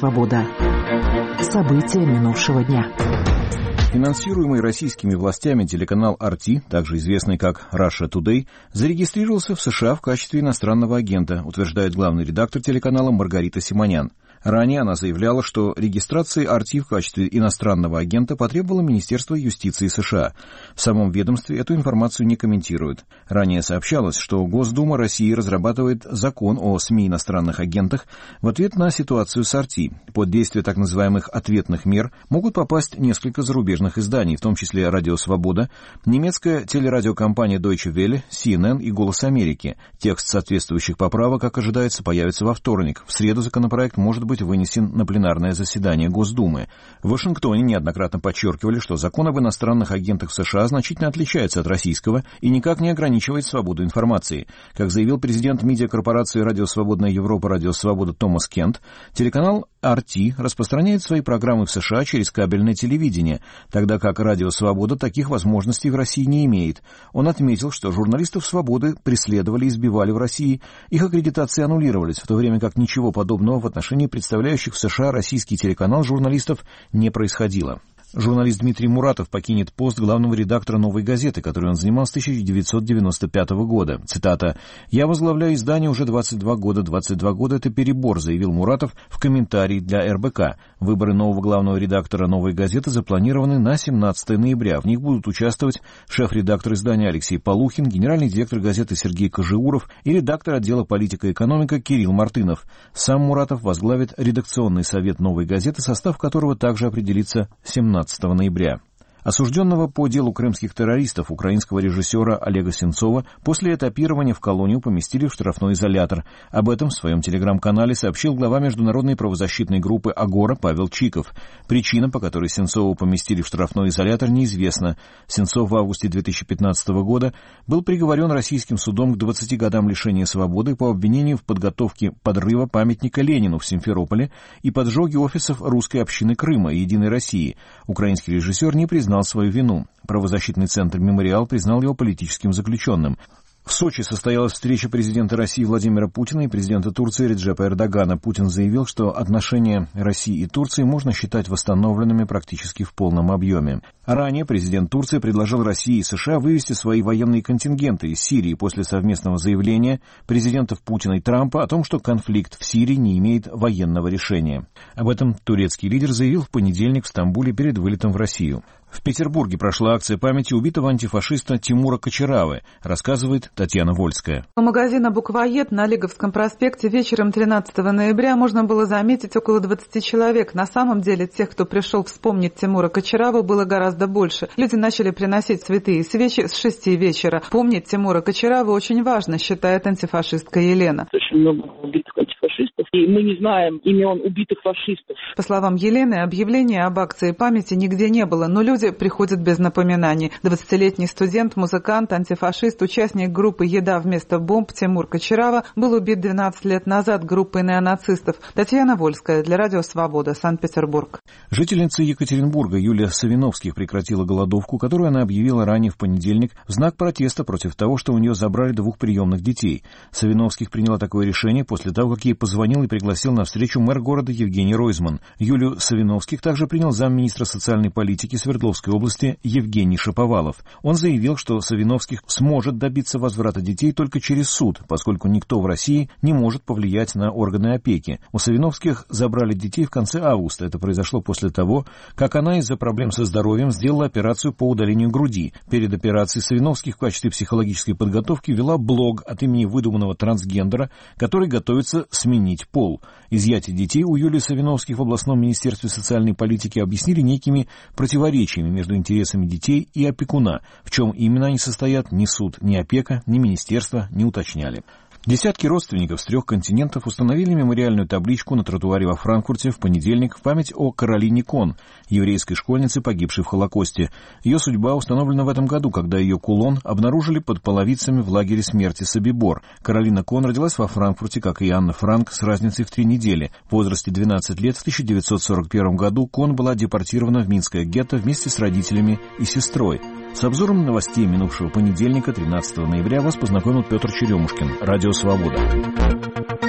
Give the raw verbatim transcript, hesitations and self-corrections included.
Свобода. События минувшего дня. Финансируемый российскими властями телеканал ар ти, также известный как Russia Today, зарегистрировался в США в качестве иностранного агента, утверждает главный редактор телеканала Маргарита Симонян. Ранее она заявляла, что регистрации ар ти в качестве иностранного агента потребовало Министерство юстиции США. В самом ведомстве эту информацию не комментируют. Ранее сообщалось, что Госдума России разрабатывает закон о СМИ иностранных агентах в ответ на ситуацию с ар ти. Под действие так называемых ответных мер могут попасть несколько зарубежных изданий, в том числе «Радио Свобода», немецкая телерадиокомпания Deutsche Welle, си эн эн и «Голос Америки». Текст соответствующих поправок, как ожидается, появится во вторник. В среду законопроект может быть быть вынесен на пленарное заседание Госдумы. В Вашингтоне неоднократно подчеркивали, что закон об иностранных агентах в США значительно отличается от российского и никак не ограничивает свободу информации. Как заявил президент медиакорпорации «Радио Свободная Европа», «Радио Свобода» Томас Кент, телеканал ар ти распространяет свои программы в США через кабельное телевидение, тогда как «Радио Свобода» таких возможностей в России не имеет. Он отметил, что журналистов «Свободы» преследовали и избивали в России, их аккредитации аннулировались, в то время как ничего подобного в отношении представляющих в США российский телеканал журналистов не происходило. Журналист Дмитрий Муратов покинет пост главного редактора «Новой газеты», который он занимал с тысяча девятьсот девяносто пятого года. Цитата: «Я возглавляю издание уже двадцать два года. двадцать два года — это перебор», заявил Муратов в комментарии для эр бэ ка. Выборы нового главного редактора «Новой газеты» запланированы на семнадцатое ноября. В них будут участвовать шеф-редактор издания Алексей Полухин, генеральный директор газеты Сергей Кожеуров и редактор отдела политика и экономика Кирилл Мартынов. Сам Муратов возглавит редакционный совет «Новой газеты», состав которого также определится семнадцатого ноября. Осужденного по делу крымских террористов украинского режиссера Олега Сенцова после этапирования в колонию поместили в штрафной изолятор. Об этом в своем телеграм-канале сообщил глава международной правозащитной группы «Агора» Павел Чиков. Причина, по которой Сенцова поместили в штрафной изолятор, неизвестна. Сенцов в августе две тысячи пятнадцатого года был приговорен российским судом к двадцати годам лишения свободы по обвинению в подготовке подрыва памятника Ленину в Симферополе и поджоге офисов русской общины Крыма и «Единой России». Украинский режиссер не признал свою вину. Правозащитный центр «Мемориал» признал его политическим заключенным. В Сочи состоялась встреча президента России Владимира Путина и президента Турции Реджепа Эрдогана. Путин заявил, что отношения России и Турции можно считать восстановленными практически в полном объеме. Ранее президент Турции предложил России и США вывести свои военные контингенты из Сирии после совместного заявления президентов Путина и Трампа о том, что конфликт в Сирии не имеет военного решения. Об этом турецкий лидер заявил в понедельник в Стамбуле перед вылетом в Россию. В Петербурге прошла акция памяти убитого антифашиста Тимура Кочаравы, рассказывает Татьяна Вольская. У магазина «Буквоед» на Лиговском проспекте вечером тринадцатого ноября можно было заметить около двадцати человек. На самом деле тех, кто пришел вспомнить Тимура Кочараву, было гораздо больше. Люди начали приносить цветы и свечи с шести вечера. Помнить Тимура Кочараву очень важно, считает антифашистка Елена. Очень много убитых антифашистов, и мы не знаем имен убитых фашистов. По словам Елены, объявления об акции памяти нигде не было, но люди приходят без напоминаний. двадцатилетний студент, музыкант, антифашист, участник группы «Еда вместо бомб» Тимур Кочарава был убит двенадцать лет назад группой неонацистов. Татьяна Вольская для Радио Свобода, Санкт-Петербург. Жительница Екатеринбурга Юлия Савиновских прекратила голодовку, которую она объявила ранее в понедельник в знак протеста против того, что у нее забрали двух приемных детей. Савиновских приняла такое решение после того, как ей позвонил и пригласил на встречу мэр города Евгений Ройзман. Юлию Савиновских также принял замминистра социальной политики Свердловской области Евгений Шаповалов. Он заявил, что Савиновских сможет добиться возврата детей только через суд, поскольку никто в России не может повлиять на органы опеки. У Савиновских забрали детей в конце августа. Это произошло после того, как она из-за проблем со здоровьем сделала операцию по удалению груди. Перед операцией Савиновских в качестве психологической подготовки вела блог от имени выдуманного трансгендера, который готовится сменить пол. Изъятие детей у Юлии Савиновских в областном министерстве социальной политики объяснили некими противоречиями между интересами детей и опекуна. В чем именно они состоят, ни суд, ни опека, ни министерство не уточняли. Десятки родственников с трех континентов установили мемориальную табличку на тротуаре во Франкфурте в понедельник в память о Каролине Кон, еврейской школьнице, погибшей в Холокосте. Ее судьба установлена в этом году, когда ее кулон обнаружили под половицами в лагере смерти Собибор. Каролина Кон родилась во Франкфурте, как и Анна Франк, с разницей в три недели. В возрасте двенадцати лет в тысяча девятьсот сорок первом году Кон была депортирована в Минское гетто вместе с родителями и сестрой. С обзором новостей минувшего понедельника, тринадцатого ноября, вас познакомил Петр Черемушкин. Радио «Свобода».